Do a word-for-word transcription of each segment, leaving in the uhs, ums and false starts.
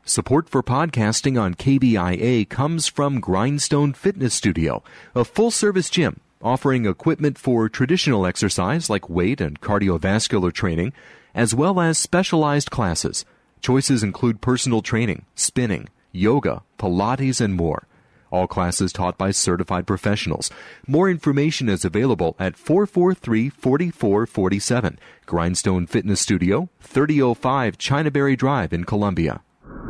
Support for podcasting on K B I A comes from Grindstone Fitness Studio, a full-service gym offering equipment for traditional exercise like weight and cardiovascular training, as well as specialized classes. Choices include personal training, spinning, yoga, Pilates, and more. All classes taught by certified professionals. More information is available at four four three, four four four seven. Grindstone Fitness Studio, thirty oh five Chinaberry Drive in Columbia.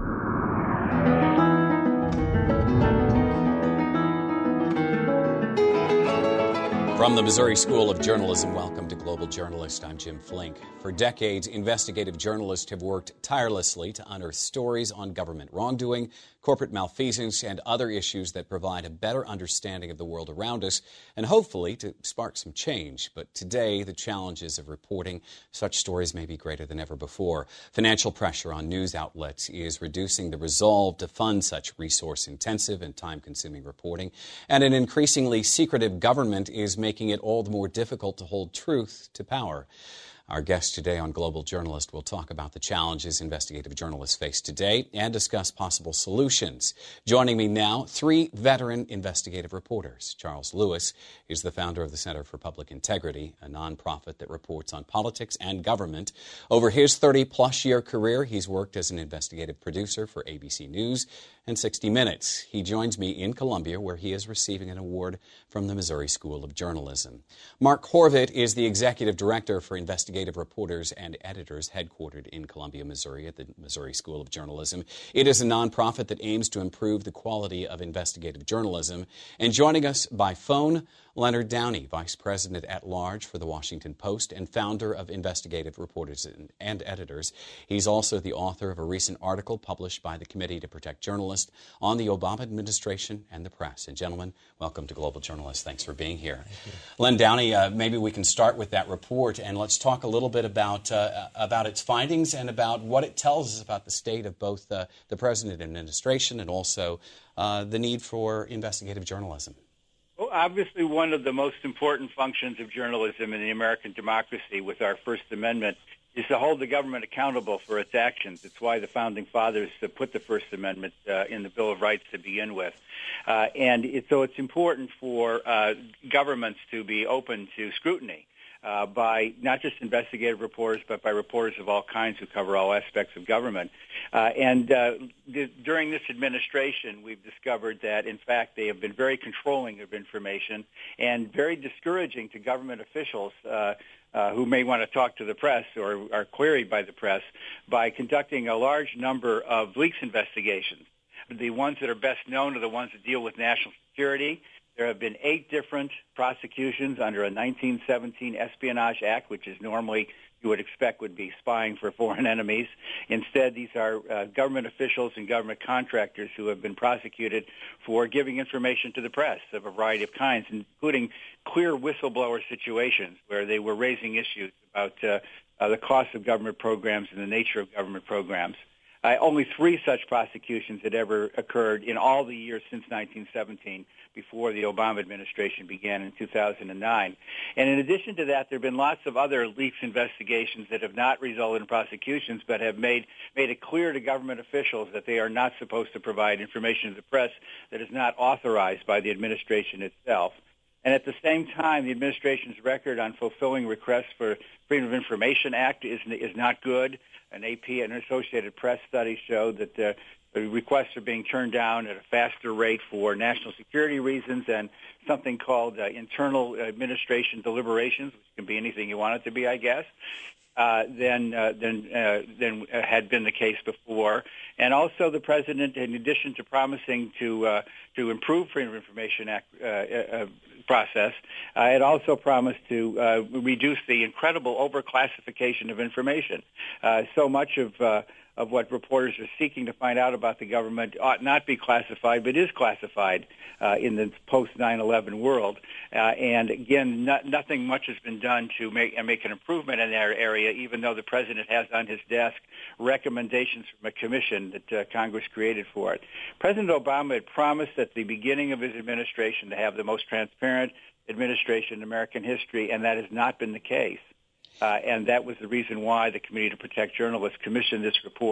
From the Missouri School of Journalism, welcome to Global Journalist. I'm Jim Flink. For decades, investigative journalists have worked tirelessly to unearth stories on government wrongdoing, corporate malfeasance, and other issues that provide a better understanding of the world around us, and hopefully to spark some change. But today, the challenges of reporting such stories may be greater than ever before. Financial pressure on news outlets is reducing the resolve to fund such resource-intensive and time-consuming reporting, and an increasingly secretive government is making it all the more difficult to hold truth to power. Our guest today on Global Journalist will talk about the challenges investigative journalists face today and discuss possible solutions. Joining me now, three veteran investigative reporters. Charles Lewis is the founder of the Center for Public Integrity, a nonprofit that reports on politics and government. Over his thirty-plus year career, he's worked as an investigative producer for A B C News and sixty minutes. He joins me in Columbia, where he is receiving an award from the Missouri School of Journalism. Mark Horvat is the executive director for investigative reporters and editors, headquartered in Columbia, Missouri, at the Missouri School of Journalism. It is a nonprofit that aims to improve the quality of investigative journalism. And joining us by phone, Leonard Downey, Vice President at Large for the Washington Post and founder of Investigative Reporters and, and Editors. He's also the author of a recent article published by the Committee to Protect Journalists on the Obama administration and the press. And gentlemen, welcome to Global Journalist. Thanks for being here. Len Downey, uh, maybe we can start with that report and let's talk a little bit about uh, about its findings and about what it tells us about the state of both uh, the president and administration and also uh, the need for investigative journalism. Well, obviously, one of the most important functions of journalism in the American democracy with our First Amendment is to hold the government accountable for its actions. It's why the Founding Fathers put the First Amendment uh, in the Bill of Rights to begin with. Uh, and it, so it's important for uh, governments to be open to scrutiny uh, by not just investigative reporters, but by reporters of all kinds who cover all aspects of government. Uh, and uh, th- during this administration, we've discovered that, in fact, they have been very controlling of information and very discouraging to government officials uh, uh, who may want to talk to the press or are queried by the press by conducting a large number of leaks investigations. The ones that are best known are the ones that deal with national security. There have been eight different prosecutions under a nineteen seventeen Espionage Act, which is normally you would expect would be spying for foreign enemies. Instead, these are uh, government officials and government contractors who have been prosecuted for giving information to the press of a variety of kinds, including clear whistleblower situations where they were raising issues about uh, uh, the cost of government programs and the nature of government programs. Uh, only three such prosecutions had ever occurred in all the years since nineteen seventeen, before the Obama administration began in two thousand nine. And in addition to that, there have been lots of other leaks investigations that have not resulted in prosecutions, but have made, made it clear to government officials that they are not supposed to provide information to the press that is not authorized by the administration itself. And at the same time, the administration's record on fulfilling requests for Freedom of Information Act is, is not good. An A P and Associated Press study showed that the, the requests are being turned down at a faster rate for national security reasons and something called uh, internal administration deliberations, which can be anything you want it to be, I guess, uh, than, uh, than, uh, than had been the case before. And also the president, in addition to promising to uh, to improve Freedom of Information Act uh, uh, process, uh, it also promised to uh, reduce the incredible overclassification of information. Uh, so much of uh, of what reporters are seeking to find out about the government ought not be classified, but is classified uh, in the post nine eleven world. Uh, and again, not, nothing much has been done to make, uh, make an improvement in that area, even though the president has on his desk recommendations from a commission that uh, Congress created for it. President Obama had promised at the beginning of his administration to have the most transparent administration in American history, and that has not been the case. Uh, and that was the reason why the Committee to Protect Journalists commissioned this report.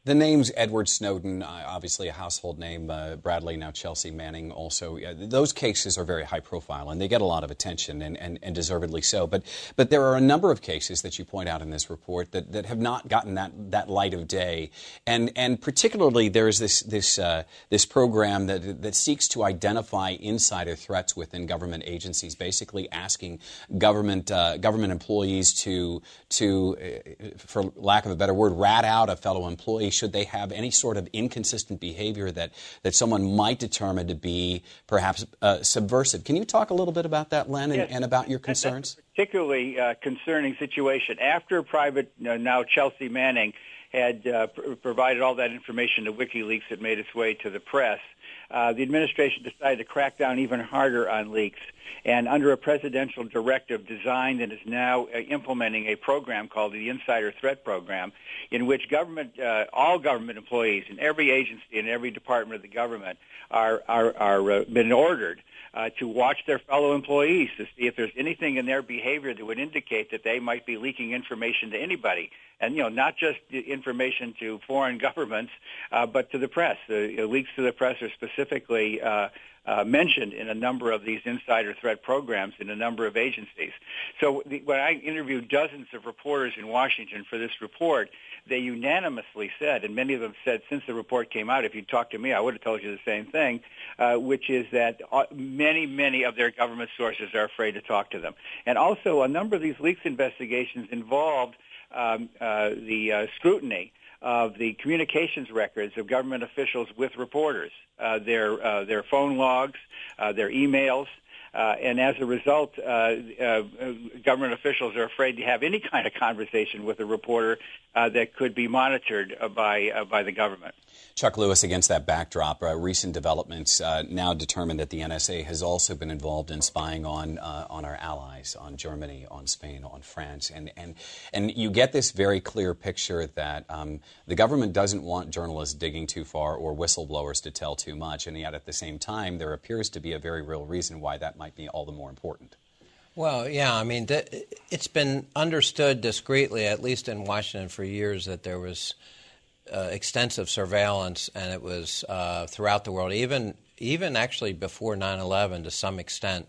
The names Edward Snowden, uh, obviously a household name, uh, Bradley, now Chelsea Manning also, uh, those cases are very high profile and they get a lot of attention and, and, and deservedly so. But but there are a number of cases that you point out in this report that, that have not gotten that, that light of day. And and particularly there is this this uh, this program that that seeks to identify insider threats within government agencies, basically asking government uh, government employees to to, uh, for lack of a better word, rat out a fellow employee should they have any sort of inconsistent behavior that, that someone might determine to be perhaps uh, subversive. Can you talk a little bit about that, Len, and, yes. and about your concerns? That's a particularly uh, concerning situation. After Private, uh, now Chelsea Manning, had uh, pr- provided all that information to WikiLeaks that made its way to the press, uh, the administration decided to crack down even harder on leaks. And under a presidential directive designed and is now uh, implementing a program called the Insider Threat Program, in which government, uh, all government employees in every agency and every department of the government are are, are uh, been ordered uh, to watch their fellow employees to see if there's anything in their behavior that would indicate that they might be leaking information to anybody. And, you know, not just information to foreign governments, uh, but to the press. The uh, leaks to the press are specifically uh, uh, mentioned in a number of these insider threat programs in a number of agencies. So the, when I interviewed dozens of reporters in Washington for this report, they unanimously said, and many of them said since the report came out, if you'd talked to me, I would have told you the same thing, uh, which is that many, many of their government sources are afraid to talk to them. And also, a number of these leaks investigations involved um, uh, the uh, scrutiny of the communications records of government officials with reporters, uh, their uh, their phone logs, uh, their emails. Uh, and as a result, uh, uh, government officials are afraid to have any kind of conversation with a reporter uh, that could be monitored uh, by uh, by the government. Chuck Lewis, against that backdrop, uh, recent developments uh, now determined that the N S A has also been involved in spying on uh, on our allies, on Germany, on Spain, on France, and and and you get this very clear picture that um, the government doesn't want journalists digging too far or whistleblowers to tell too much, and yet at the same time there appears to be a very real reason why that might be all the more important. Well, yeah, I mean, th- it's been understood discreetly, at least in Washington for years, that there was Uh, extensive surveillance, and it was uh, throughout the world, even even actually before nine eleven to some extent.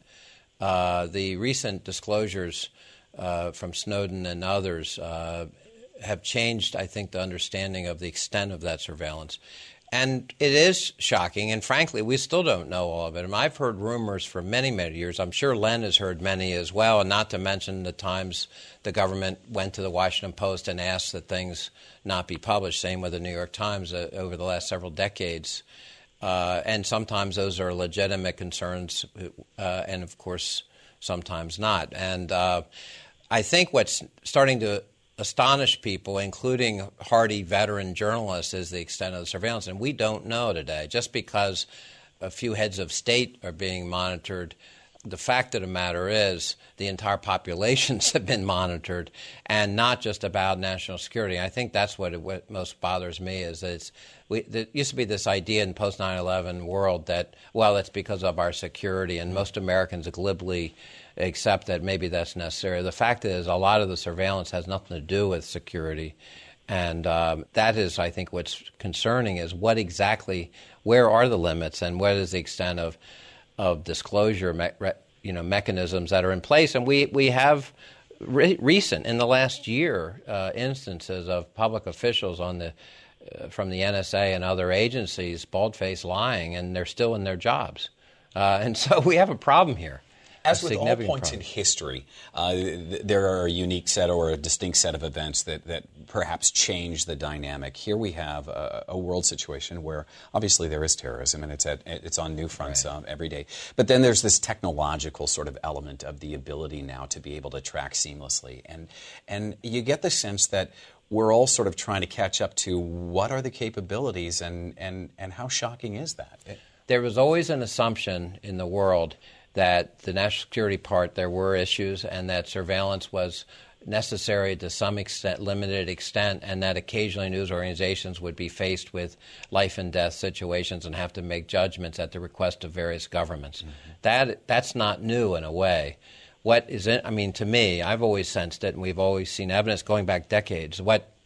Uh, the recent disclosures uh, from Snowden and others uh, have changed, I think, the understanding of the extent of that surveillance. And it is shocking, and frankly, we still don't know all of it. And I've heard rumors for many, many years. I'm sure Len has heard many as well, and not to mention the times the government went to the Washington Post and asked that things not be published. Same with the New York Times uh, over the last several decades. Uh, and sometimes those are legitimate concerns, uh, and of course, sometimes not. And uh, I think what's starting to astonish people, including hardy veteran journalists, is the extent of the surveillance. And we don't know today. Just because a few heads of state are being monitored, the fact of the matter is the entire populations have been monitored, and not just about national security. I think that's what, it, what most bothers me, is that it's, we, there used to be this idea in post nine eleven world that, well, it's because of our security, and most Americans glibly accept that maybe that's necessary. The fact is, a lot of the surveillance has nothing to do with security, and um, that is, I think, what's concerning is what exactly, where are the limits, and what is the extent of of disclosure, me, you know, mechanisms that are in place. And we we have re- recent in the last year uh, instances of public officials on the uh, from the N S A and other agencies bald-faced lying, and they're still in their jobs. Uh, and so we have a problem here. As with all points in history, uh, th- there are a unique set or a distinct set of events that, that perhaps change the dynamic. Here we have a, a world situation where obviously there is terrorism, and it's at, it's on new fronts right. um, every day. But then there's this technological sort of element of the ability now to be able to track seamlessly. And, and you get the sense that we're all sort of trying to catch up to what are the capabilities, and, and, and how shocking is that? There was always an assumption in the world that the national security part, there were issues, and that surveillance was necessary to some extent, limited extent, and that occasionally news organizations would be faced with life and death situations and have to make judgments at the request of various governments. Mm-hmm. That that's not new in a way. What is it? I mean, to me, I've always sensed it, and we've always seen evidence going back decades. What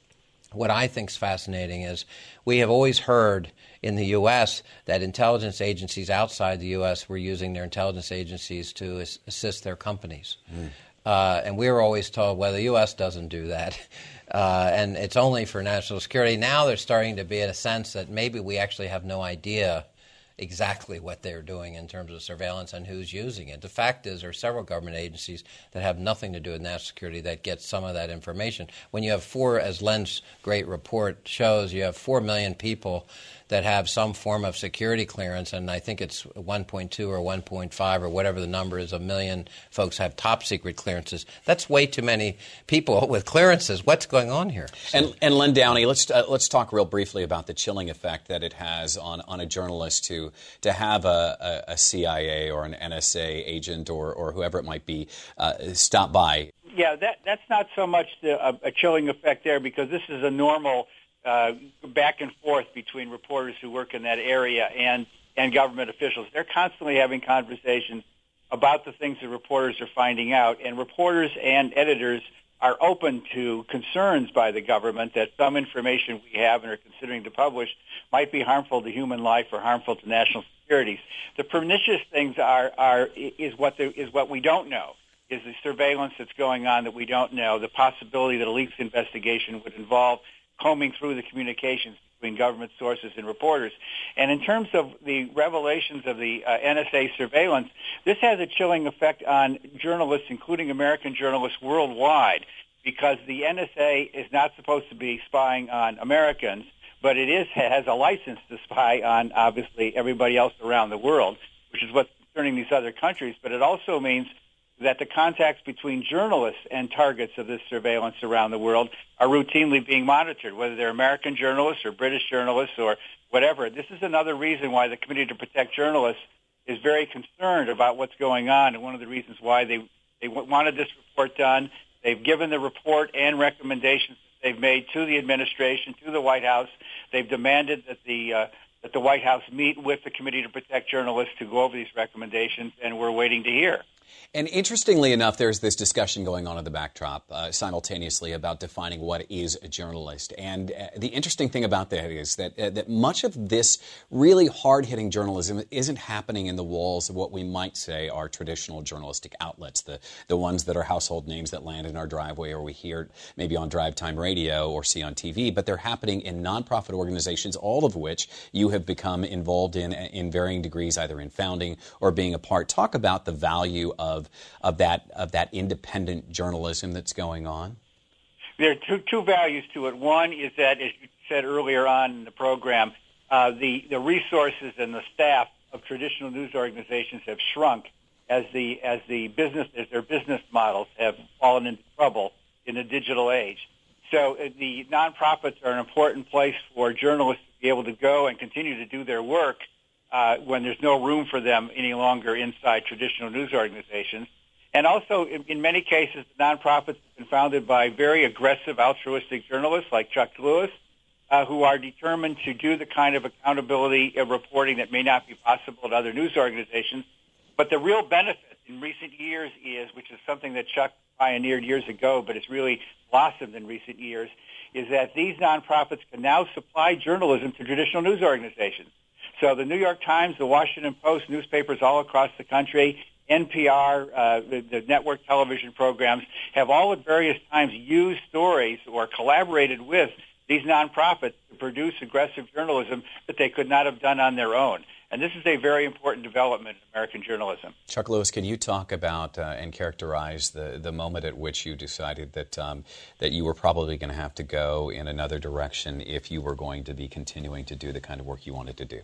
what I think is fascinating is we have always heard in the U S that intelligence agencies outside the U S were using their intelligence agencies to as- assist their companies. Mm. Uh, and we were always told, well, the U S doesn't do that. Uh, and it's only for national security. Now there's starting to be a sense that maybe we actually have no idea exactly what they're doing in terms of surveillance and who's using it. The fact is there are several government agencies that have nothing to do with national security that get some of that information. When you have four, as Len's great report shows, you have four million people that have some form of security clearance, and I think it's one point two or one point five or whatever the number is, a million folks have top secret clearances. That's way too many people with clearances. What's going on here? So. And, and Len Downey, let's uh, let's talk real briefly about the chilling effect that it has on, on a journalist to to have a, a, a C I A or an N S A agent or, or whoever it might be uh, stop by. Yeah, that that's not so much the, a, a chilling effect there, because this is a normal Uh, back and forth between reporters who work in that area and, and government officials. They're constantly having conversations about the things that reporters are finding out, and reporters and editors are open to concerns by the government that some information we have and are considering to publish might be harmful to human life or harmful to national security. The pernicious things are, are is what the, is what we don't know, is the surveillance that's going on that we don't know, the possibility that a leaks investigation would involve combing through the communications between government sources and reporters. And in terms of the revelations of the uh, N S A surveillance, this has a chilling effect on journalists, including American journalists worldwide, because the N S A is not supposed to be spying on Americans, but it is has a license to spy on, obviously, everybody else around the world, which is what's concerning these other countries. But it also means that the contacts between journalists and targets of this surveillance around the world are routinely being monitored, whether they're American journalists or British journalists or whatever. This is another reason why the Committee to Protect Journalists is very concerned about what's going on, and one of the reasons why they, they wanted this report done. They've given the report and recommendations that they've made to the administration, to the White House. They've demanded that the uh, that the White House meet with the Committee to Protect Journalists to go over these recommendations, and we're waiting to hear. And interestingly enough, there's this discussion going on in the backdrop uh, simultaneously about defining what is a journalist. And uh, the interesting thing about that is that uh, that much of this really hard-hitting journalism isn't happening in the walls of what we might say are traditional journalistic outlets, the, the ones that are household names that land in our driveway or we hear maybe on drive time radio or see on T V, but they're happening in nonprofit organizations, all of which you have become involved in in varying degrees, either in founding or being a part. Talk about the value of of that of that independent journalism that's going on. There are two two values to it. One is that, as you said earlier on in the program, uh, the the resources and the staff of traditional news organizations have shrunk as the as the business as their business models have fallen into trouble in the digital age. So uh, the nonprofits are an important place for journalists to be able to go and continue to do their work uh, when there's no room for them any longer inside traditional news organizations. And also, in, in many cases, the nonprofits have been founded by very aggressive, altruistic journalists like Chuck Lewis, uh, who are determined to do the kind of accountability of reporting that may not be possible at other news organizations. But the real benefit in recent years is, which is something that Chuck pioneered years ago, but it's really blossomed in recent years, is that these nonprofits can now supply journalism to traditional news organizations. So the New York Times, the Washington Post, newspapers all across the country, N P R, uh, the, the network television programs, have all at various times used stories or collaborated with these nonprofits to produce aggressive journalism that they could not have done on their own. And this is a very important development in American journalism. Chuck Lewis, can you talk about uh, and characterize the, the moment at which you decided that um, that you were probably going to have to go in another direction if you were going to be continuing to do the kind of work you wanted to do?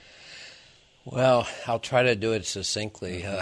Well, I'll try to do it succinctly. Uh,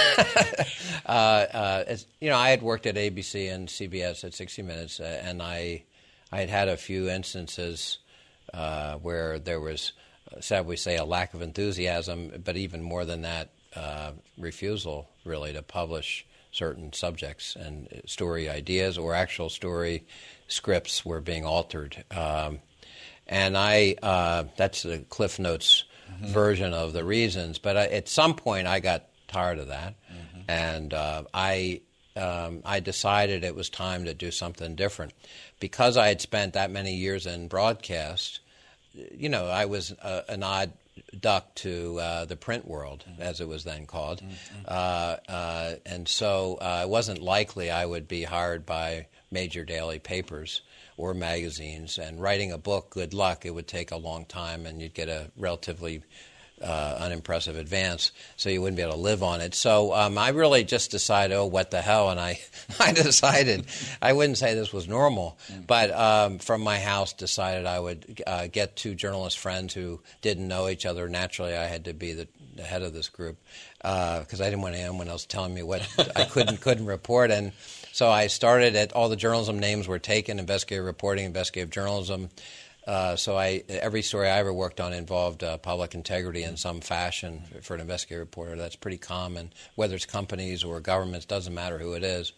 uh, uh, as, you know, I had worked at A B C and C B S at sixty minutes, uh, and I, I had had a few instances uh, where there was, shall we say, a lack of enthusiasm, but even more than that, uh, refusal, really, to publish certain subjects and story ideas or actual story scripts were being altered. Um, and I, uh, that's the Cliff Notes mm-hmm. version of the reasons, but I, at some point I got tired of that, mm-hmm. and uh, I um, I decided it was time to do something different. Because I had spent that many years in broadcast, you know, I was uh, an odd duck to uh, the print world, mm-hmm. as it was then called. Mm-hmm. Uh, uh, and so uh, it wasn't likely I would be hired by major daily papers or magazines. And writing a book, good luck, it would take a long time, and you'd get a relatively uh, unimpressive advance, so you wouldn't be able to live on it. So um, I really just decided, oh, what the hell, and I, I decided, I wouldn't say this was normal, mm. but um, from my house decided I would uh, get two journalist friends who didn't know each other. Naturally, I had to be the, the head of this group because uh, I didn't want anyone else telling me what I couldn't couldn't report. And so I started at all the journalism names were taken: investigative reporting, investigative journalism. Uh, so I, every story I ever worked on involved uh, public integrity in some fashion. For an investigative reporter, that's pretty common. Whether it's companies or governments, doesn't matter who it is.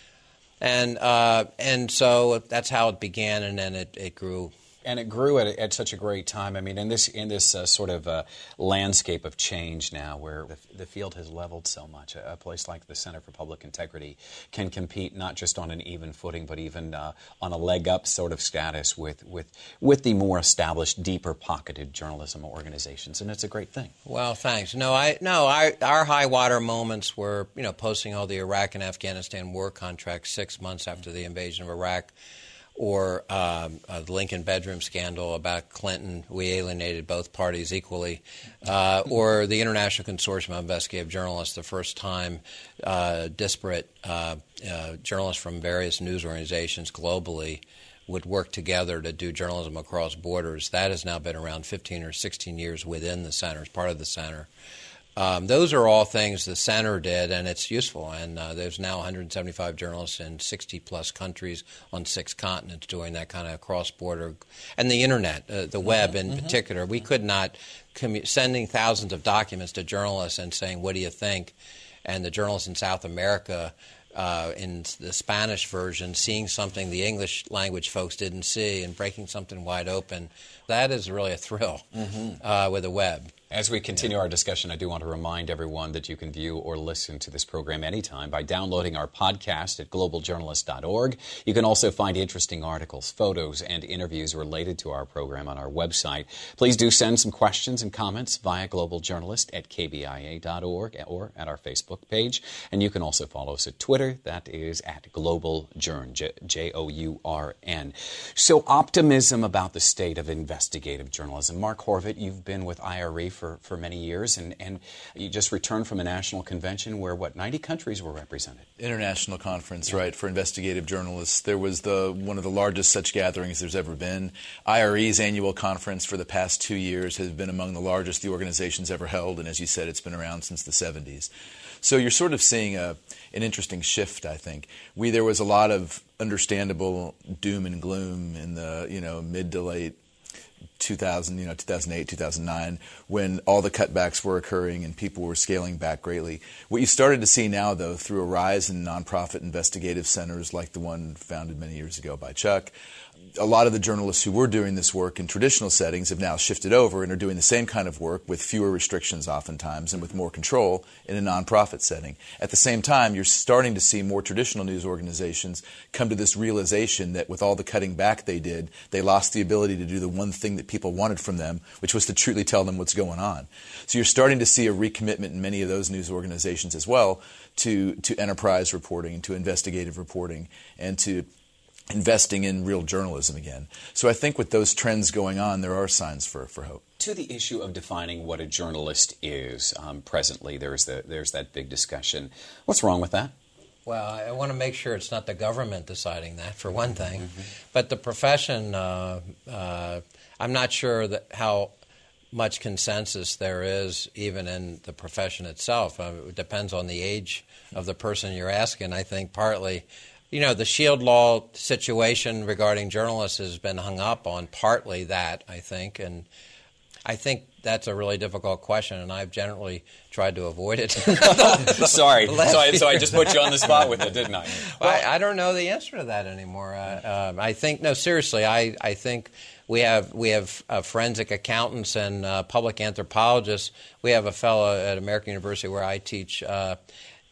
And uh, and so that's how it began, and then it, it grew. And it grew at, at such a great time. I mean, in this in this uh, sort of uh, landscape of change now, where the, the field has leveled so much, a, a place like the Center for Public Integrity can compete not just on an even footing, but even uh, on a leg up sort of status with with with the more established, deeper pocketed journalism organizations, and it's a great thing. Well, thanks. No, I no, I, our high water moments were, you know, posting all the Iraq and Afghanistan war contracts six months after the invasion of Iraq. Or um, uh, the Lincoln bedroom scandal about Clinton. We alienated both parties equally. Uh, or the International Consortium of Investigative Journalists, the first time uh, disparate uh, uh, journalists from various news organizations globally would work together to do journalism across borders. That has now been around fifteen or sixteen years within the center, as part of the center. Um, those are all things the center did, and it's useful. And uh, there's now one hundred seventy-five journalists in sixty plus countries on six continents doing that kind of cross-border. And the internet, uh, the web in mm-hmm. particular, we could not commu- sending thousands of documents to journalists and saying, "What do you think?" And the journalists in South America, uh, in the Spanish version, seeing something the English language folks didn't see and breaking something wide open. That is really a thrill mm-hmm. uh, with the web. As we continue our discussion, I do want to remind everyone that you can view or listen to this program anytime by downloading our podcast at global journalist dot org. You can also find interesting articles, photos, and interviews related to our program on our website. Please do send some questions and comments via globaljournalist at k b i a dot org or at our Facebook page. And you can also follow us at Twitter. That is at globaljourn, J O U R N. So optimism about the state of investigative journalism. Mark Horvat, you've been with I R E for For, for many years, and, and you just returned from a national convention where, what, ninety countries were represented? International conference, yeah. right, for investigative journalists. There was the one of the largest such gatherings there's ever been. I R E's annual conference for the past two years has been among the largest the organization's ever held, and as you said, it's been around since the seventies. So you're sort of seeing a, an interesting shift, I think. We There was a lot of understandable doom and gloom in the, you know, mid to late two thousand, you know, two thousand eight, two thousand nine, when all the cutbacks were occurring and people were scaling back greatly. What you started to see now, though, through a rise in nonprofit investigative centers like the one founded many years ago by Chuck, a lot of the journalists who were doing this work in traditional settings have now shifted over and are doing the same kind of work with fewer restrictions oftentimes and with more control in a nonprofit setting. At the same time, you're starting to see more traditional news organizations come to this realization that with all the cutting back they did, they lost the ability to do the one thing that people wanted from them, which was to truly tell them what's going on. So you're starting to see a recommitment in many of those news organizations as well to, to enterprise reporting, to investigative reporting, and to investing in real journalism again. So I think with those trends going on, there are signs for, for hope. To the issue of defining what a journalist is, um, presently there's the, there's that big discussion. What's wrong with that? Well, I want to make sure it's not the government deciding that, for one thing. Mm-hmm. But the profession, uh, uh, I'm not sure that how much consensus there is even in the profession itself. Uh, it depends on the age of the person you're asking. I think partly, you know, the Shield Law situation regarding journalists has been hung up on partly that, I think, and I think that's a really difficult question, and I've generally tried to avoid it. Sorry. So I, so I just put you on the spot with it, didn't I? Well, I, I don't know the answer to that anymore. Uh, um, I think, no, seriously, I, I think we have we have uh, forensic accountants and uh, public anthropologists. We have a fellow at American University where I teach. Uh,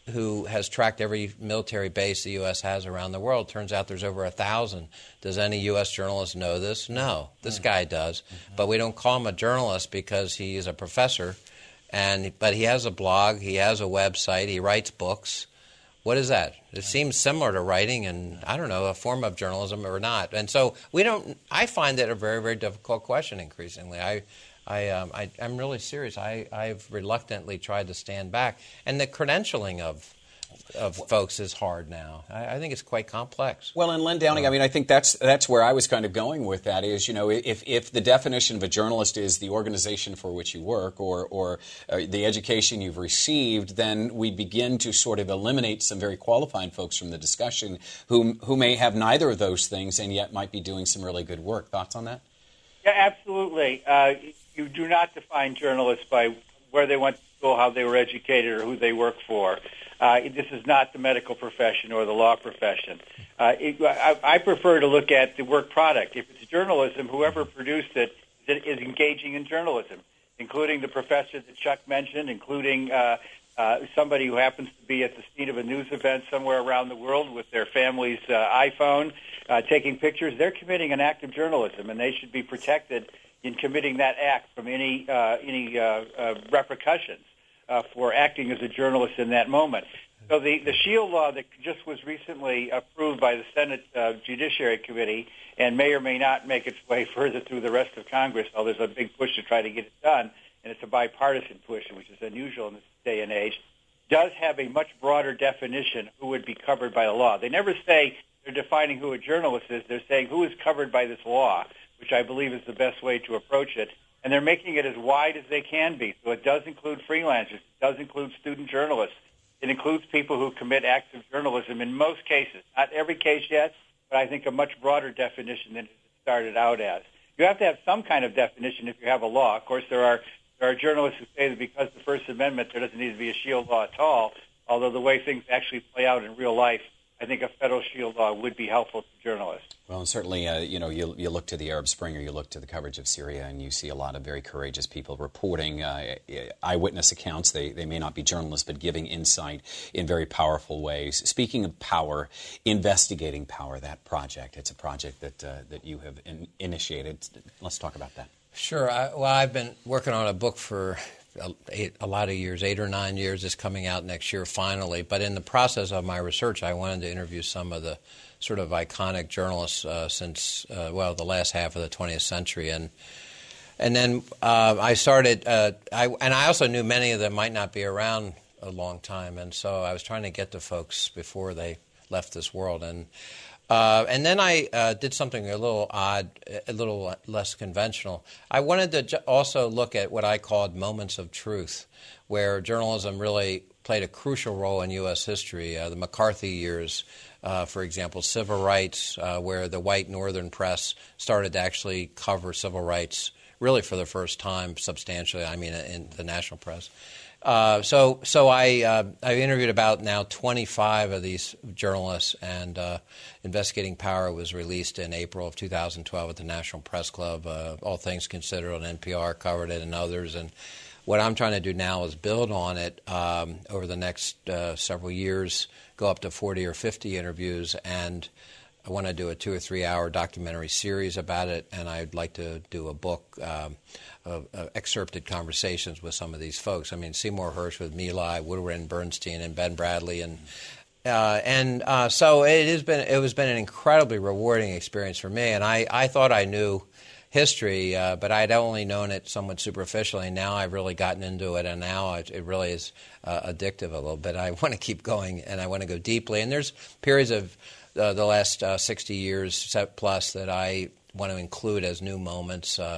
who has tracked every military base the U S has around the world. Turns out there's over a thousand. Does any U S journalist know this? No. This mm-hmm. guy does. Mm-hmm. But we don't call him a journalist because he is a professor. And but he has a blog. He has a website. He writes books. What is that? It seems similar to writing and, I don't know, a form of journalism or not. And so we don't – I find it a very, very difficult question increasingly. I – I, um, I, I'm really serious. I, I've reluctantly tried to stand back. And the credentialing of of folks is hard now. I, I think it's quite complex. Well, and Len Downing, I mean, I think that's that's where I was kind of going with that is, you know, if, if the definition of a journalist is the organization for which you work or, or uh, the education you've received, then we begin to sort of eliminate some very qualified folks from the discussion who, who may have neither of those things and yet might be doing some really good work. Thoughts on that? Yeah, absolutely. Uh, you do not define journalists by where they went to school, how they were educated, or who they work for. Uh, this is not the medical profession or the law profession. Uh, it, I, I prefer to look at the work product. If it's journalism, whoever produced it is engaging in journalism, including the professor that Chuck mentioned, including uh, uh, somebody who happens to be at the scene of a news event somewhere around the world with their family's uh, iPhone, uh, taking pictures. They're committing an act of journalism, and they should be protected in committing that act from any uh, any uh, uh, repercussions uh, for acting as a journalist in that moment. So the, the SHIELD law that just was recently approved by the Senate uh, Judiciary Committee and may or may not make its way further through the rest of Congress, though there's a big push to try to get it done, and it's a bipartisan push, which is unusual in this day and age, does have a much broader definition who would be covered by the law. They never say they're defining who a journalist is. They're saying who is covered by this law, which I believe is the best way to approach it. And they're making it as wide as they can be. So it does include freelancers. It does include student journalists. It includes people who commit acts of journalism in most cases. Not every case yet, but I think a much broader definition than it started out as. You have to have some kind of definition if you have a law. Of course, there are there are journalists who say that because of the First Amendment, there doesn't need to be a SHIELD law at all, although the way things actually play out in real life, I think a federal SHIELD law would be helpful to journalists. Well, and certainly, uh, you know, you, you look to the Arab Spring or you look to the coverage of Syria and you see a lot of very courageous people reporting uh, eyewitness accounts. They, they may not be journalists, but giving insight in very powerful ways. Speaking of power, investigating power, that project, it's a project that, uh, that you have in, initiated. Let's talk about that. Sure. I, well, I've been working on a book for a, eight, a lot of years, eight or nine years. It's coming out next year finally. But in the process of my research, I wanted to interview some of the sort of iconic journalists uh, since, uh, well, the last half of the twentieth century. And and then uh, I started, uh, I, and I also knew many of them might not be around a long time. And so I was trying to get to folks before they left this world. And Uh, and then I uh, did something a little odd, a little less conventional. I wanted to ju- also look at what I called moments of truth, where journalism really played a crucial role in U S history. Uh, the McCarthy years, uh, for example, civil rights, uh, where the white northern press started to actually cover civil rights really for the first time substantially, I mean, in the national press. Uh, so, so I uh, I interviewed about now twenty-five of these journalists, and uh, Investigating Power was released in April of two thousand twelve at the National Press Club. Uh, All Things Considered on N P R covered it, and others. And what I'm trying to do now is build on it um, over the next uh, several years, go up to forty or fifty interviews, and I want to do a two or three hour documentary series about it, and I'd like to do a book. Um, Of, of excerpted conversations with some of these folks. I mean, Seymour Hersh with My Lai, Woodward and Bernstein, and Ben Bradley, and uh, and uh, so it has been. It has been an incredibly rewarding experience for me. And I, I thought I knew history, uh, but I'd only known it somewhat superficially. Now I've really gotten into it, and now it, it really is uh, addictive a little bit. I want to keep going, and I want to go deeply. And there's periods of uh, the last uh, sixty years plus that I want to include as new moments. Uh,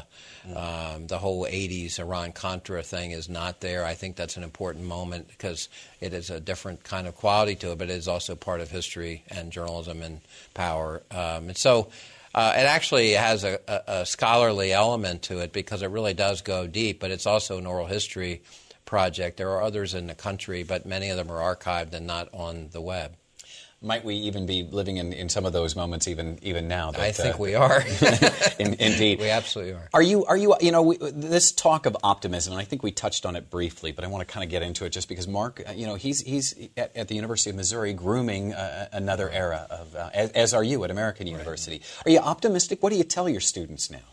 um, the whole eighties Iran-Contra thing is not there. I think that's an important moment because it is a different kind of quality to it, but it is also part of history and journalism and power. Um, and so uh, it actually has a, a, a scholarly element to it because it really does go deep, but it's also an oral history project. There are others in the country, but many of them are archived and not on the web. Might we even be living in, in some of those moments even even now? That, I think uh, we are. in, indeed, we absolutely are. Are you are you you know we, this talk of optimism? And I think we touched on it briefly, but I want to kind of get into it just because Mark, uh, you know, he's he's at, at the University of Missouri grooming uh, another era of uh, as, as are you at American University. Are you optimistic? What do you tell your students now?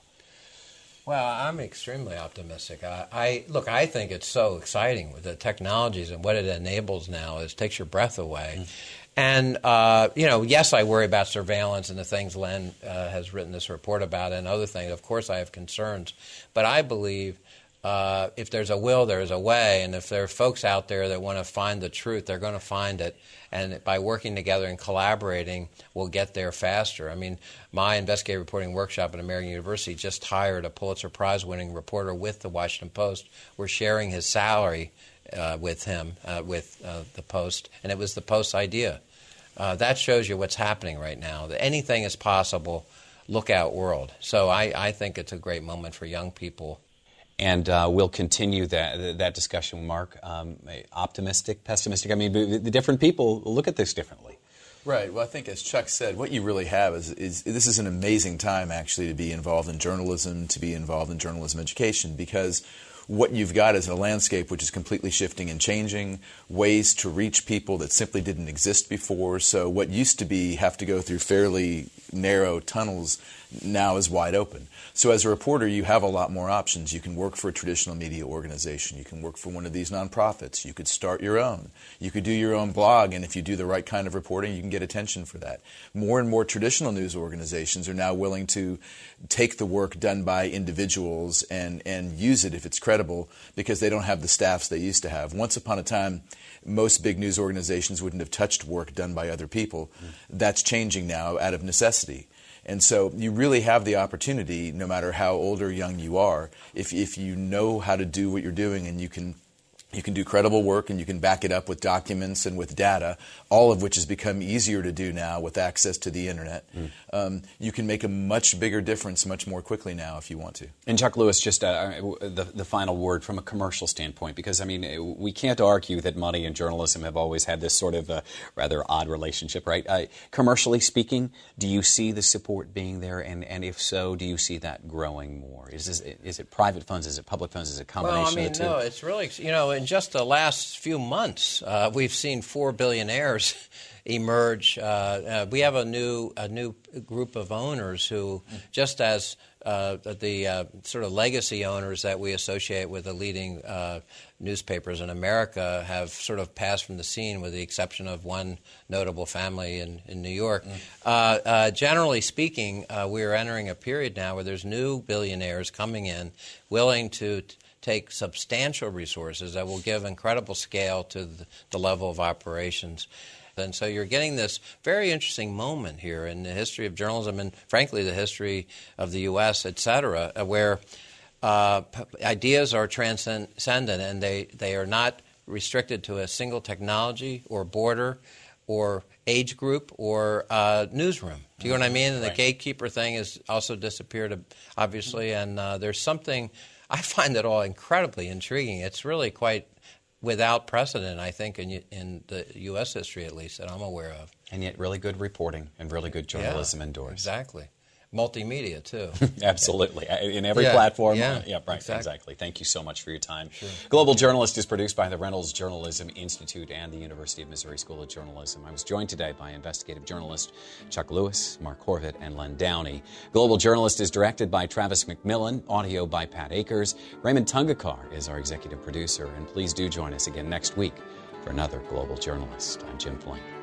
Well, I'm extremely optimistic. I, I look. I think it's so exciting with the technologies and what it enables now. Is takes your breath away. Mm. And, uh, you know, yes, I worry about surveillance and the things Len uh, has written this report about and other things. Of course, I have concerns. But I believe uh, if there's a will, there's a way. And if there are folks out there that want to find the truth, they're going to find it. And by working together and collaborating, we'll get there faster. I mean, my investigative reporting workshop at American University just hired a Pulitzer Prize-winning reporter with the Washington Post. We're sharing his salary Uh, with him, uh, with uh, the Post, and it was the Post's idea. Uh, that shows you what's happening right now. That anything is possible. Look out, world. So I, I think it's a great moment for young people. And uh, we'll continue that that discussion, Mark. Um, optimistic, pessimistic. I mean, the different people look at this differently. Right. Well, I think as Chuck said, what you really have is, is this is an amazing time, actually, to be involved in journalism, to be involved in journalism education, because what you've got is a landscape which is completely shifting and changing, ways to reach people that simply didn't exist before. So what used to be have to go through fairly narrow tunnels now is wide open. So as a reporter, you have a lot more options. You can work for a traditional media organization. You can work for one of these nonprofits. You could start your own. You could do your own blog, and if you do the right kind of reporting, you can get attention for that. More and more traditional news organizations are now willing to take the work done by individuals and, and use it if it's credible, because they don't have the staffs they used to have. Once upon a time, most big news organizations wouldn't have touched work done by other people. Mm. That's changing now out of necessity. And so you really have the opportunity, no matter how old or young you are, if if you know how to do what you're doing and you can you can do credible work and you can back it up with documents and with data, all of which has become easier to do now with access to the Internet. Mm. Um, you can make a much bigger difference much more quickly now if you want to. And Chuck Lewis, just uh, the, the final word from a commercial standpoint, because, I mean, we can't argue that money and journalism have always had this sort of uh, rather odd relationship, right? Uh, commercially speaking, do you see the support being there? And, and if so, do you see that growing more? Is, this, is it private funds? Is it public funds? Is it a combination well, I mean, of the two? No, it's really, you know, in just the last few months, uh, we've seen four billionaires emerge. Uh, uh, we have a new a new group of owners who, just as uh, the uh, sort of legacy owners that we associate with the leading uh, newspapers in America, have sort of passed from the scene, with the exception of one notable family in, in New York. Mm. Uh, uh, generally speaking, uh, we are entering a period now where there's new billionaires coming in, willing to T- take substantial resources that will give incredible scale to the, the level of operations. And so you're getting this very interesting moment here in the history of journalism and, frankly, the history of the U S, et cetera, where uh, p- ideas are transcendent and they, they are not restricted to a single technology or border or age group or uh, newsroom. Do you know what I mean? And right. The gatekeeper thing has also disappeared, obviously, and uh, there's something... I find it all incredibly intriguing. It's really quite without precedent, I think, in, in the U S history, at least, that I'm aware of. And yet really good reporting and really good journalism yeah, indoors. Exactly. Multimedia, too. Absolutely. In every yeah, platform. Yeah, uh, yeah right, exactly. exactly. Thank you so much for your time. Sure. Global Journalist is produced by the Reynolds Journalism Institute and the University of Missouri School of Journalism. I was joined today by investigative journalist Chuck Lewis, Mark Horvath, and Len Downey. Global Journalist is directed by Travis McMillan, audio by Pat Akers. Raymond Tungakar is our executive producer. And please do join us again next week for another Global Journalist. I'm Jim Flynn.